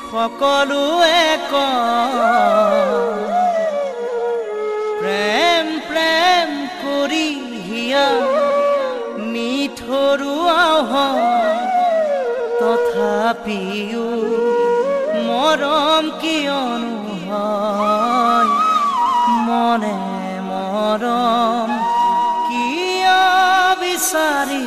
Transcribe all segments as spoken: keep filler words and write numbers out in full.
সকলোৱে কয় প্ৰেম প্ৰেম কৰি হিয়া নিঠৰুৱা হয় তথাপিও মৰম কিয়নো হয় মনে মৰম কিয় বিচাৰি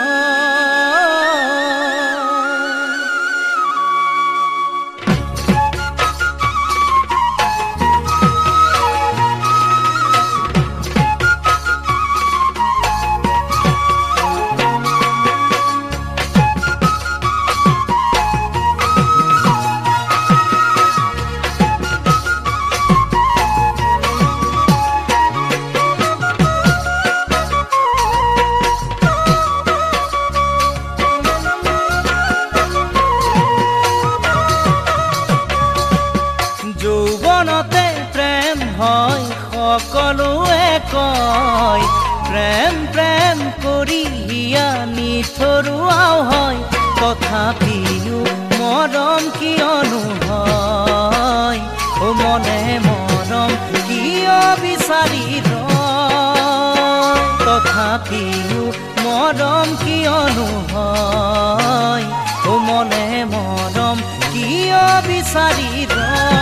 যৌৱনতে প্ৰেম হয় সকলোৱে কয় প্ৰেম প্ৰেম কৰি হিয়া নিঠৰুৱাও হয় তথাপিও মৰম কিয়নো হয় ও মনে মৰম কিয় বিচাৰি ৰয় তথাপিও মৰম কিয়নো হয় ও মনে মৰম কিয় বিচাৰি ৰয়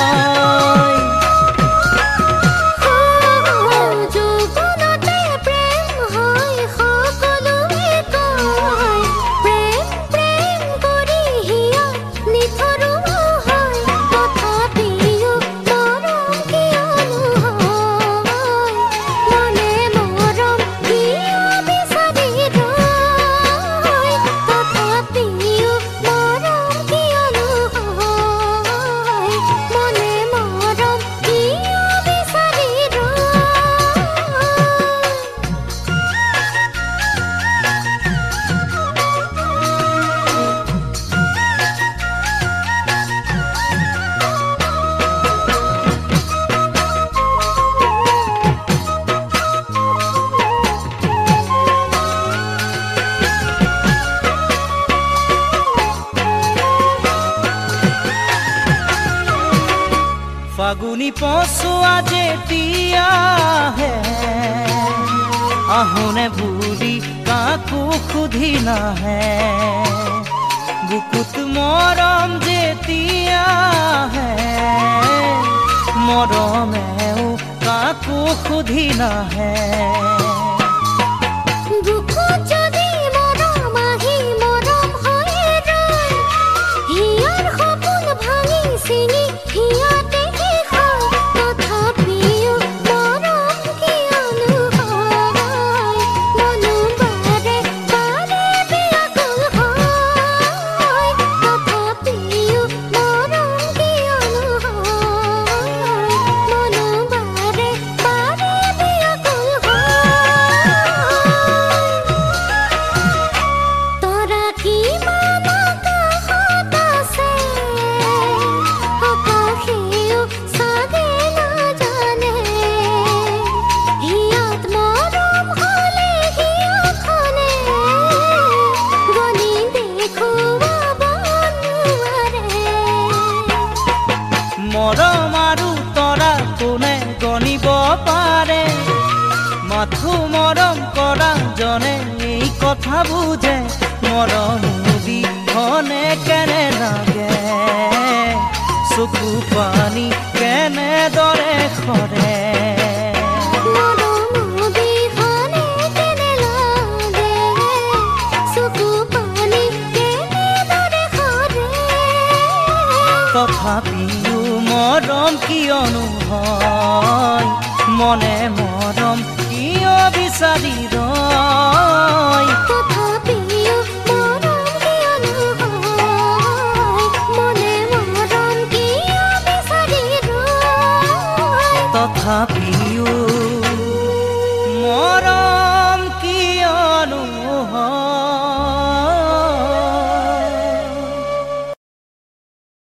ফাগুনি পচোৱা যেতিয়া হে আহোনে বুলি কাকো সুধি নাহে বুকুত মৰম যেতিয়া হে মৰমেও কাকো সুধি নাহে মৰম আৰু তৰা কোনে গণিব পাৰে মাথো মৰম কৰা জনে এই কথা বুজে মৰম বিহনে কেনে লাগে চকু পানী কেনেদৰে সৰে তথাপিও মৰম কিয়নো হয় মনে মৰম কিয় বিচাৰি ৰয় তথাপিও মৰম কিয়নো হয় মনে মৰম কিয় বিচাৰি ৰয় তথাপিও